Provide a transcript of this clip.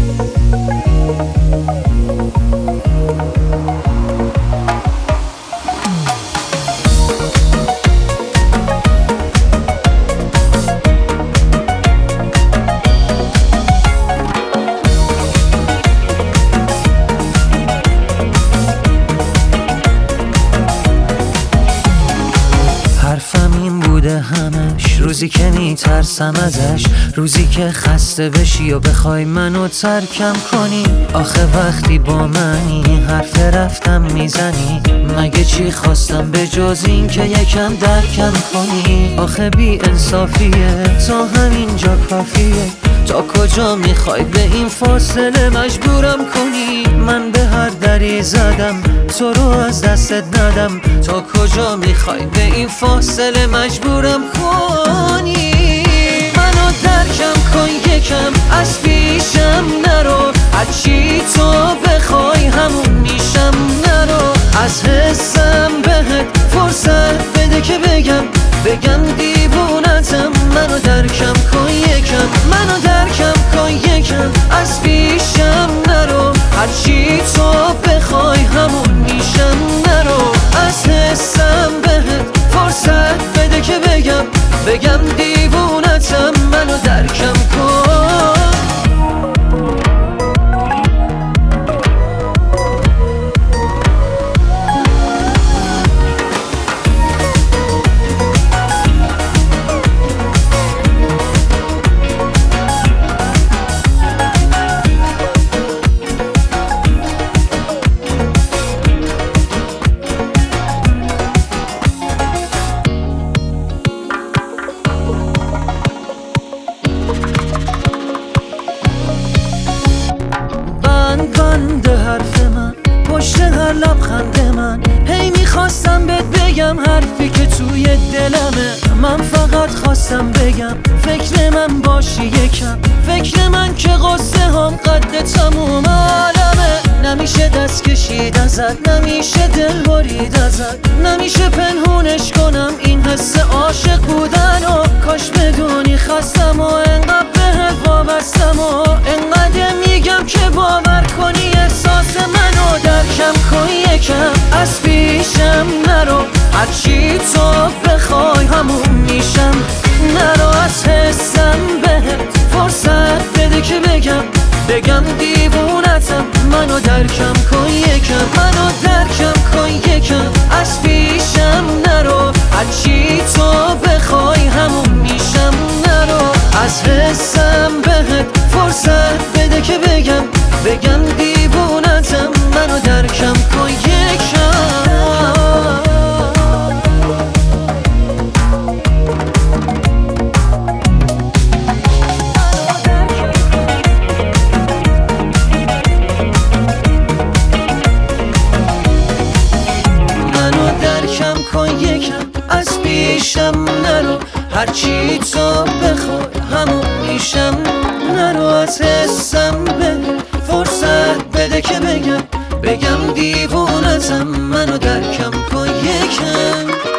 حرفم این بوده همش، روزی که میترسم ازش، روزی که خسته بشی و بخوای منو ترکم کنی. آخه وقتی با منی حرف رفتم میزنی، مگه چی خواستم به جز این که یکم درکم کنی؟ آخه بی انصافیه تا همینجا کافیه، تا کجا میخوای به این فاصله مجبورم کنی؟ من به هر دری زدم تو رو از دستت ندم، تا کجا میخوای به این فاصله مجبورم کنی؟ منو درکم کن یکم، از پیشم نرو، هرچی تو بخوای همون میشم، نرو از حسم بهت فرصت بده که بگم دیوونتم. منو درکم کن یکم، منو درکم کن یکم، از پیشم نرو، هرچی تو بخوای همون میشم، نرو از حسم بهت فرصت بده که بگم دیوونتم. منو درکم کن. بنده حرف من پشت هر لبخند من، هی میخواستم بهت بگم حرفی که توی دلمه. من فقط خواستم بگم فکر من باشی یکم، فکر من که قصه هم قد تموم عالمه. نمیشه دست کشید ازت، نمیشه دل برید ازت، نمیشه پنهونش کنم این حس عاشق بودن و کاش بدونی خستم و انقدر بهت وابستم و انقدر میگم که باور کنی احساس منو. درکم کن یکم، از پیشم نرو، هرچی تو بخوای همون میشم، نرو از حسم بهت فرصت بده که بگم دیوونتم. منو درکم کن یکم، منو درکم کن یکم، از پیشم نرو، هرچی تو بخوای همون میشم، نرو از حسم بهت فرصت بده که بگم دیوونتم. منو درکم کن یکم. از پیشم نرو، هرچی تو بخوای همون میشم، نرو از حسم به فرصت بده که بگم دیوونتم. منو درکم کن یکم.